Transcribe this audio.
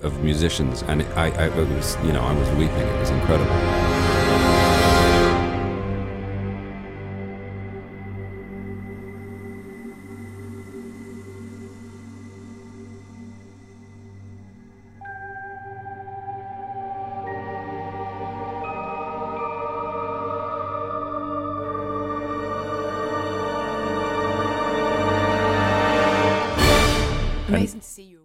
of musicians, and it was, I was weeping. It was incredible. Amazing to see you.